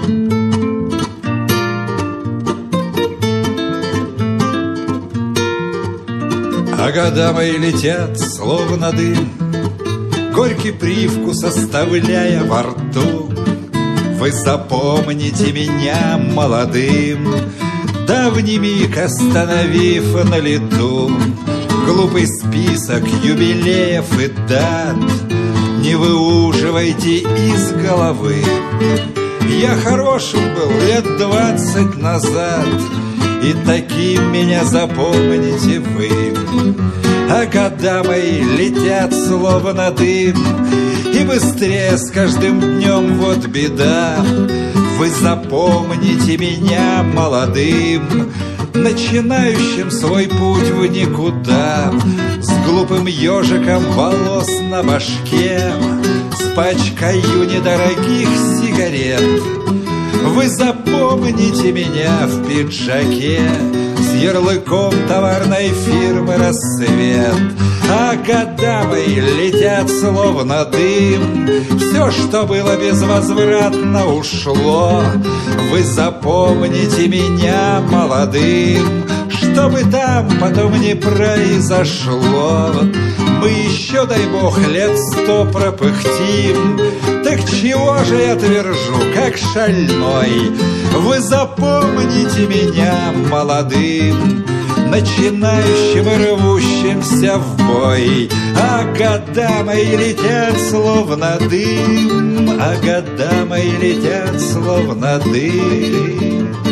А года мои летят, словно дым, горький привкус оставляя во рту. Вы запомните меня молодым, давний миг остановив на лету. Глупый список юбилеев и дат не выуживайте из головы. Я хорошим был лет 20 назад, и таким меня запомните вы. А года мои летят, словно дым, и быстрее с каждым днем вот беда. Вы запомните меня молодым, начинающим свой путь в никуда, с глупым ежиком волос на башке, с пачкою недорогих сигарет. Вы запомните меня в пиджаке с ярлыком товарной фирмы «Рассвет». А года мои летят, словно дым, все, что было безвозвратно, ушло. Вы запомните меня молодым, чтобы там потом не произошло. Мы еще, дай бог, лет 100 пропыхтим, так чего же я твержу, как шальной? Вы запомните меня молодым, начинающим и рвущимся в бой. А года мои летят, словно дым, а года мои летят, словно дым.